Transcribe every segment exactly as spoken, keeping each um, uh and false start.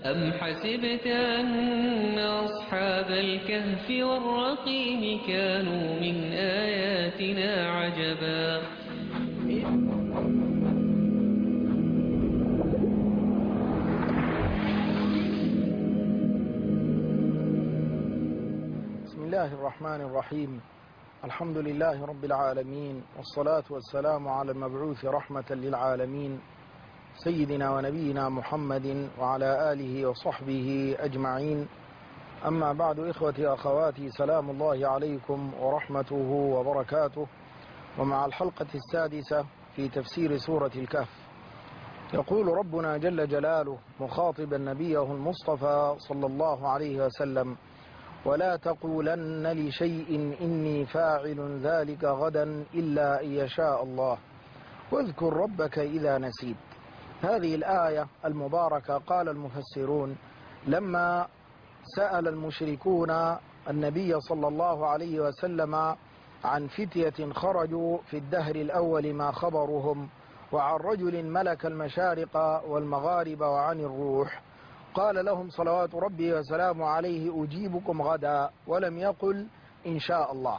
أم حسبت أن أصحاب الكهف والرقيم كانوا من آياتنا عجبا بسم الله الرحمن الرحيم. الحمد لله رب العالمين، والصلاة والسلام على المبعوث رحمة للعالمين سيدنا ونبينا محمد وعلى آله وصحبه أجمعين. أما بعد، إخوتي أخواتي، سلام الله عليكم ورحمته وبركاته. ومع الحلقة السادسة في تفسير سورة الكهف، يقول ربنا جل جلاله مخاطبا نبيه المصطفى صلى الله عليه وسلم: ولا تقولن لشيء إني فاعل ذلك غدا إلا أن يشاء الله واذكر ربك إذا نسيت. هذه الآية المباركة قال المفسرون لما سأل المشركون النبي صلى الله عليه وسلم عن فتية خرجوا في الدهر الأول ما خبرهم، وعن رجل ملك المشارق والمغارب وعن الروح، قال لهم صلوات ربي وسلامه عليه: أجيبكم غدا، ولم يقل إن شاء الله.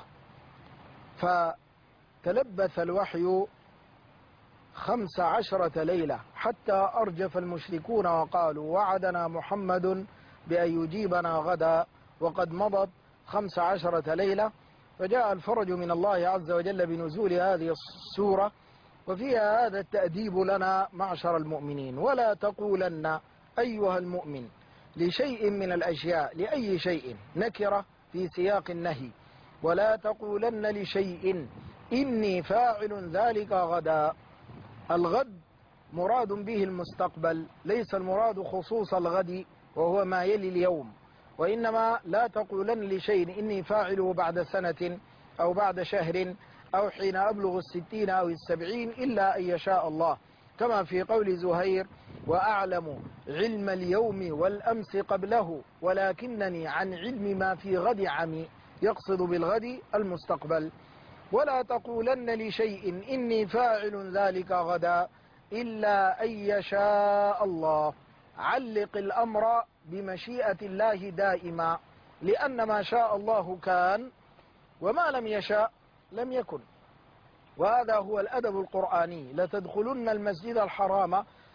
فتلبث الوحي خمس عشرة ليلة حتى أرجف المشركون وقالوا: وعدنا محمد بأن يجيبنا غدا، وقد مضت خمس عشرة ليلة. فجاء الفرج من الله عز وجل بنزول هذه السورة، وفيها هذا التأديب لنا معشر المؤمنين: ولا تقولن أيها المؤمن لشيء من الأشياء، لأي شيء، نكرة في سياق النهي. ولا تقولن لشيء إني فاعل ذلك غدا. الغد مراد به المستقبل، ليس المراد خصوص الغد وهو ما يلي اليوم، وإنما لا تقولن لشيء إني فاعله بعد سنة أو بعد شهر أو حين أبلغ الستين أو السبعين إلا أن يشاء الله، كما في قول زهير: وأعلم علم اليوم والأمس قبله ولكنني عن علم ما في غد عمي، يقصد بالغد المستقبل. ولا تقولن لشيء إني فاعل ذلك غدا إلا أن يشاء الله. علق الأمر بمشيئة الله دائما، لأن ما شاء الله كان، وما لم يشاء لم يكن. وهذا هو الأدب القرآني: لتدخلن المسجد الحرام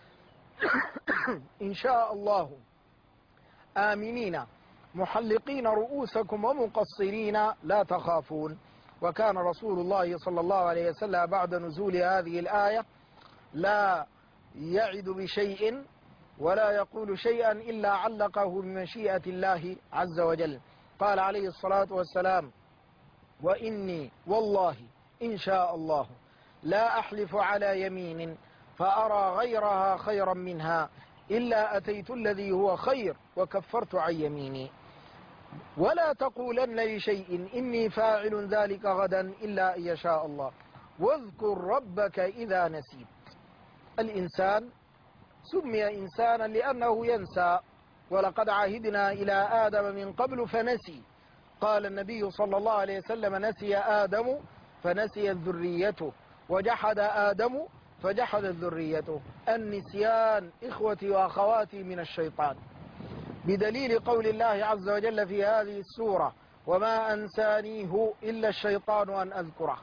إن شاء الله آمنين محلقين رؤوسكم ومقصرين لا تخافون. وكان رسول الله صلى الله عليه وسلم بعد نزول هذه الآية لا يعد بشيء ولا يقول شيئا إلا علقه بمشيئة الله عز وجل. قال عليه الصلاة والسلام: وإني والله إن شاء الله لا أحلف على يمين فأرى غيرها خيرا منها إلا أتيت الذي هو خير وكفرت عن يميني. ولا تقولن لشيء إني فاعل ذلك غدا إلا أن يشاء الله واذكر ربك إذا نسيت. الإنسان سمي إنسانا لأنه ينسى، ولقد عهدنا إلى آدم من قبل فنسي. قال النبي صلى الله عليه وسلم: نسي آدم فنسيت ذريته، وجحد آدم فجحدت ذريته. النسيان إخوتي وأخواتي من الشيطان، بدليل قول الله عز وجل في هذه السورة: وما أنسانيه إلا الشيطان أن أذكره.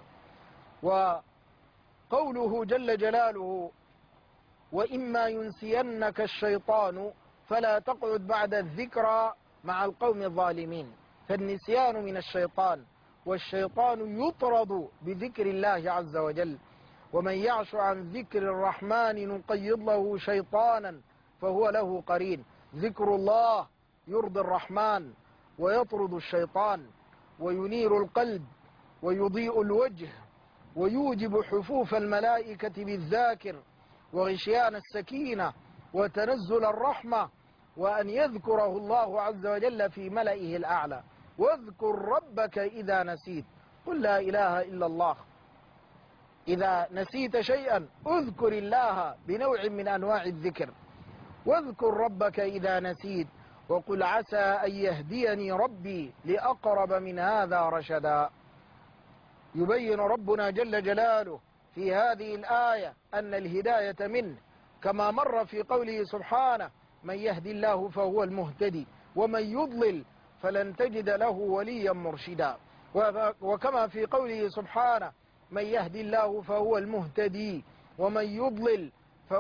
وقوله جل جلاله: وإما ينسينك الشيطان فلا تقعد بعد الذكرى مع القوم الظالمين. فالنسيان من الشيطان، والشيطان يطرد بذكر الله عز وجل. ومن يعش عن ذكر الرحمن نقيض له شيطانا فهو له قرين. ذكر الله يرضي الرحمن ويطرد الشيطان، وينير القلب ويضيء الوجه، ويوجب حفوف الملائكة بالذاكر، وغشيان السكينة، وتنزل الرحمة، وأن يذكره الله عز وجل في ملئه الأعلى. واذكر ربك إذا نسيت. قل لا إله إلا الله. إذا نسيت شيئا اذكر الله بنوع من أنواع الذكر. واذكر ربك إذا نسيت وقل عسى أن يهديني ربي لأقرب من هذا رشدا. يبين ربنا جل جلاله في هذه الآية أن الهداية منه، كما مر في قوله سبحانه: من يهدي الله فهو المهتدي ومن يضلل فلن تجد له وليا مرشدا. وكما في قوله سبحانه من يهدي الله فهو المهتدي ومن يضلل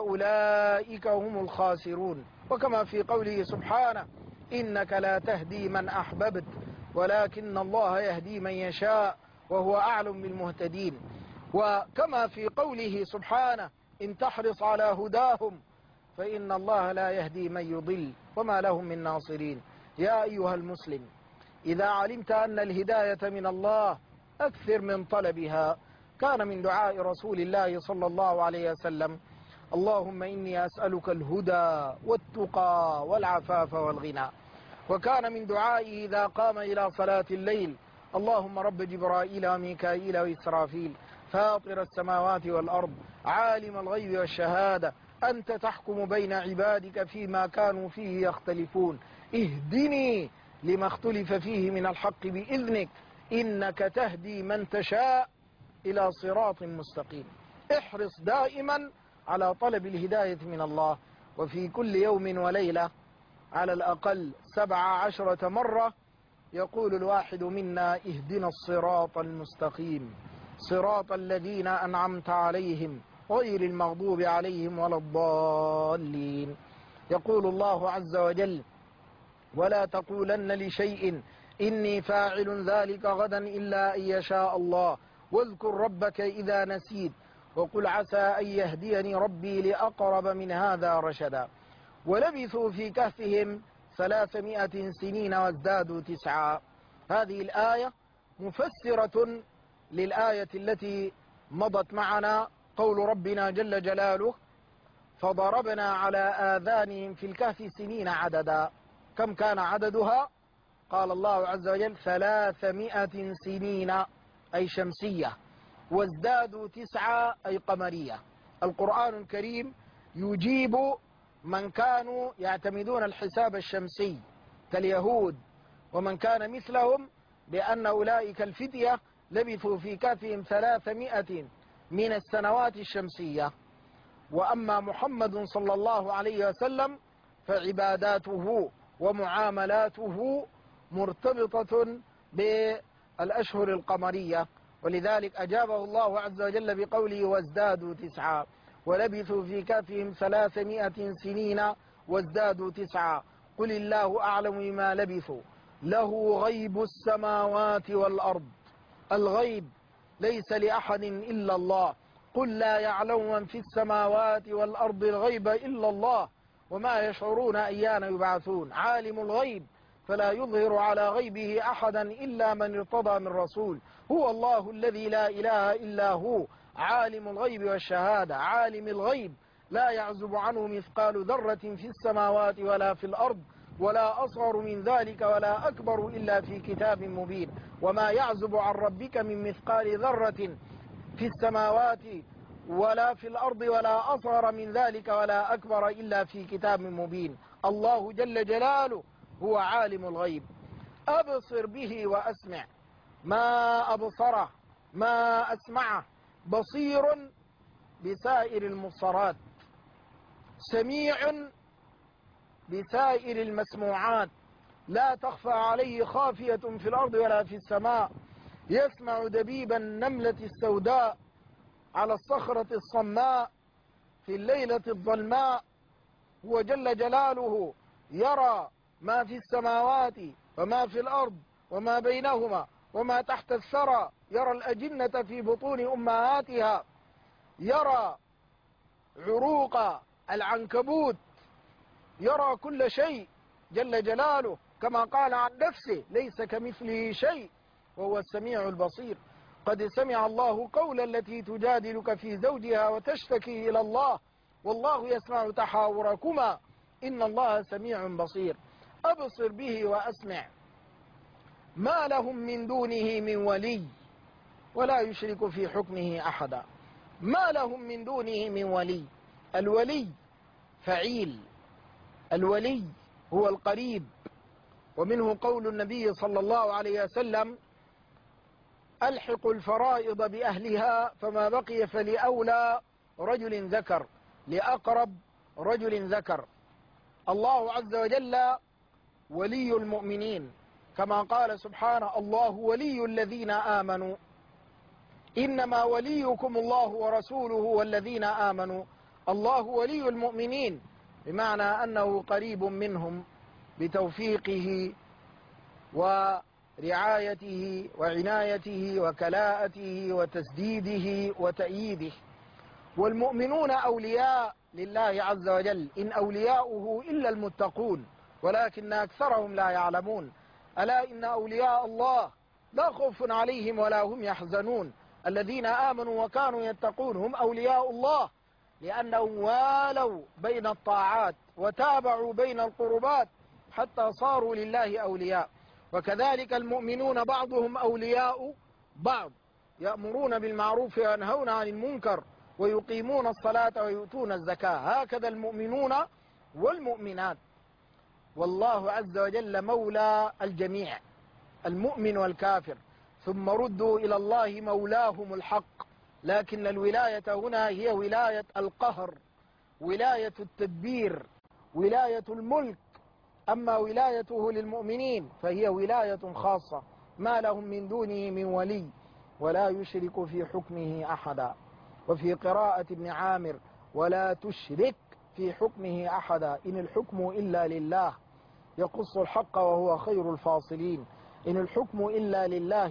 فأولئك هم الخاسرون. وكما في قوله سبحانه إنك لا تهدي من أحببت ولكن الله يهدي من يشاء وهو أعلم بالمهتدين. وكما في قوله سبحانه إن تحرص على هداهم فإن الله لا يهدي من يضل وما لهم من ناصرين. يا أيها المسلم إذا علمت أن الهداية من الله أكثر من طلبها. كان من دعاء رسول الله صلى الله عليه وسلم اللهم إني أسألك الهدى والتقى والعفاف والغنى. وكان من دعائه إذا قام إلى صلاة الليل اللهم رب جبرائيل وميكائيل وإسرافيل فاطر السماوات والأرض عالم الغيب والشهادة أنت تحكم بين عبادك فيما كانوا فيه يختلفون اهدني لما اختلف فيه من الحق بإذنك إنك تهدي من تشاء إلى صراط مستقيم. احرص دائما على طلب الهداية من الله، وفي كل يوم وليلة على الأقل سبع عشرة مرة يقول الواحد منا اهدنا الصراط المستقيم صراط الذين أنعمت عليهم غير المغضوب عليهم ولا الضالين. يقول الله عز وجل ولا تقولن لشيء إني فاعل ذلك غدا إلا أن يشاء الله واذكر ربك إذا نسيت وقل عسى أن يهديني ربي لأقرب من هذا رشدا. ولبثوا في كهفهم ثلاثمائة سنين وازدادوا تسعا. هذه الآية مفسرة للآية التي مضت معنا قول ربنا جل جلاله فضربنا على آذانهم في الكهف سنين عددا. كم كان عددها؟ قال الله عز وجل ثلاثمائة سنين أي شمسية وازدادوا تسعة أي قمرية. القرآن الكريم يجيب من كانوا يعتمدون الحساب الشمسي كاليهود ومن كان مثلهم بأن أولئك الفتية لبثوا في كهفهم ثلاثمائة من السنوات الشمسية. وأما محمد صلى الله عليه وسلم فعباداته ومعاملاته مرتبطة بالأشهر القمرية، ولذلك أجابه الله عز وجل بقوله وازدادوا تسعا ولبثوا في كهفهم ثلاثمائة سنين وازدادوا تسعا قل الله أعلم بما لبثوا له غيب السماوات والأرض. الغيب ليس لأحد إلا الله قل لا يعلم من في السماوات والأرض الغيب إلا الله وما يشعرون أيان يبعثون. عالم الغيب فلا يظهر على غيبه أحدا إلا من ارتضى من رسول. هو الله الذي لا إله إلا هو عالم الغيب والشهادة. عالم الغيب لا يعزب عنه مثقال ذرة في السماوات ولا في الأرض ولا أصغر من ذلك ولا أكبر إلا في كتاب مبين. وما يعزب عن ربك من مثقال ذرة في السماوات ولا في الأرض ولا أصغر من ذلك ولا أكبر إلا في كتاب مبين. الله جل جلاله هو عالم الغيب. أبصر به وأسمع ما أبصره ما أسمعه بصير بسائر المبصرات سميع بسائر المسموعات لا تخفى عليه خافية في الأرض ولا في السماء. يسمع دبيب النملة السوداء على الصخرة الصماء في الليلة الظلماء. هو جل جلاله يرى ما في السماوات وما في الأرض وما بينهما وما تحت الثرى. يرى الأجنة في بطون أمهاتها. يرى عروق العنكبوت. يرى كل شيء جل جلاله كما قال عن نفسه ليس كمثله شيء وهو السميع البصير. قد سمع الله قول التي تجادلك في زوجها وتشتكي إلى الله والله يسمع تحاوركما إن الله سميع بصير. أبصر به وأسمع ما لهم من دونه من ولي ولا يشرك في حكمه أحدا. ما لهم من دونه من ولي. الولي فعيل. الولي هو القريب. ومنه قول النبي صلى الله عليه وسلم ألحق الفرائض بأهلها فما بقي فلأولى رجل ذكر لأقرب رجل ذكر. الله عز وجل ولي المؤمنين، كما قال سبحانه: الله ولي الذين آمنوا، إنما وليكم الله ورسوله والذين آمنوا. الله ولي المؤمنين بمعنى أنه قريب منهم بتوفيقه ورعايته وعنايته وكلاءته وتسديده وتأييده. والمؤمنون أولياء لله عز وجل، إن أولياؤه إلا المتقون ولكن أكثرهم لا يعلمون. ألا إن أولياء الله لا خوف عليهم ولا هم يحزنون، الذين آمنوا وكانوا يتقون هم أولياء الله، لأنهم والوا بين الطاعات وتابعوا بين القربات حتى صاروا لله أولياء. وكذلك المؤمنون بعضهم أولياء بعض، يأمرون بالمعروف وينهون عن المنكر ويقيمون الصلاة ويؤتون الزكاة. هكذا المؤمنون والمؤمنات. والله عز وجل مولى الجميع، المؤمن والكافر، ثم ردوا إلى الله مولاهم الحق. لكن الولاية هنا هي ولاية القهر، ولاية التدبير، ولاية الملك. أما ولايته للمؤمنين فهي ولاية خاصة، ما لهم من دونه من ولي ولا يشرك في حكمه أحدا. وفي قراءة ابن عامر: ولا تشرك في حكمه أحدا، إن الحكم إلا لله يقص الحق وهو خير الفاصلين. إن الحكم إلا لله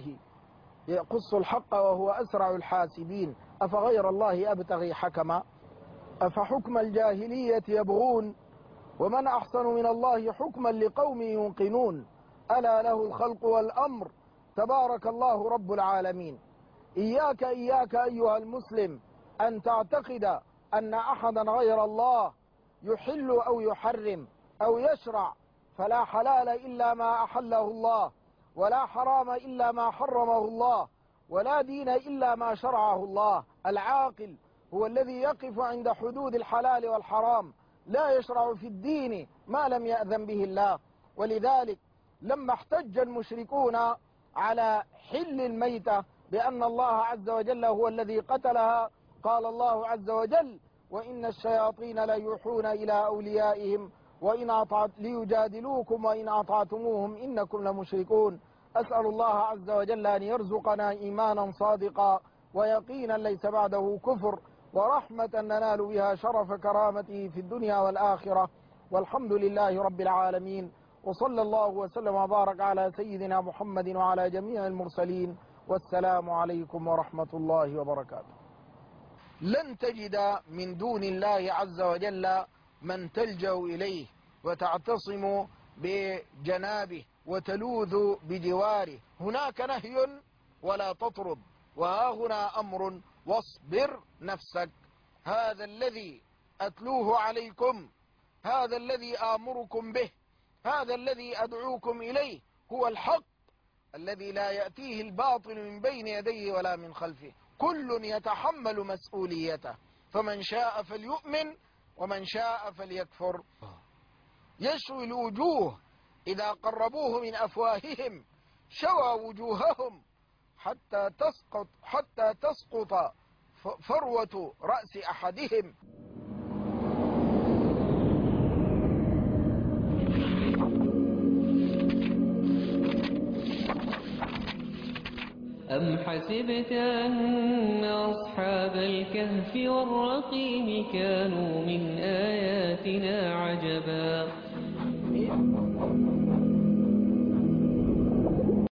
يقص الحق وهو أسرع الحاسبين. أفغير الله أبتغي حكما أفحكم الجاهلية يبغون ومن أحسن من الله حكما لقوم يوقنون ألا له الخلق والأمر تبارك الله رب العالمين. إياك إياك أيها المسلم أن تعتقد أن أحدا غير الله يحل أو يحرم أو يشرع، فلا حلال إلا ما أحله الله، ولا حرام إلا ما حرمه الله، ولا دين إلا ما شرعه الله. العاقل هو الذي يقف عند حدود الحلال والحرام، لا يشرع في الدين ما لم يأذن به الله. ولذلك لما احتج المشركون على حل الميتة بأن الله عز وجل هو الذي قتلها، قال الله عز وجل: وإن الشياطين ليوحون إلى أوليائهم وإن أطعت ليجادلوكم وإن أطعتموهم إنكم لمشركون. أسأل الله عز وجل أن يرزقنا إيمانا صادقا ويقينا ليس بعده كفر، ورحمة ننال بها شرف كرامته في الدنيا والآخرة. والحمد لله رب العالمين، وصلى الله وسلم وبارك على سيدنا محمد وعلى جميع المرسلين، والسلام عليكم ورحمة الله وبركاته. لن تجد من دون الله عز وجل من تلجأ إليه وتعتصم بجنابه وتلوذ بجواره. هناك نهي ولا تطرد، وها هنا أمر: واصبر نفسك. هذا الذي أتلوه عليكم، هذا الذي آمركم به، هذا الذي أدعوكم إليه هو الحق الذي لا يأتيه الباطل من بين يديه ولا من خلفه. كل يتحمل مسؤوليته، فمن شاء فليؤمن ومن شاء فليكفر. يشوي الوجوه إذا قربوه من أفواههم شوى وجوههم حتى تسقط حتى تسقط فروة رأس أحدهم. أم حسبت أن أصحاب الكهف والرقيم كانوا من آياتنا عجبا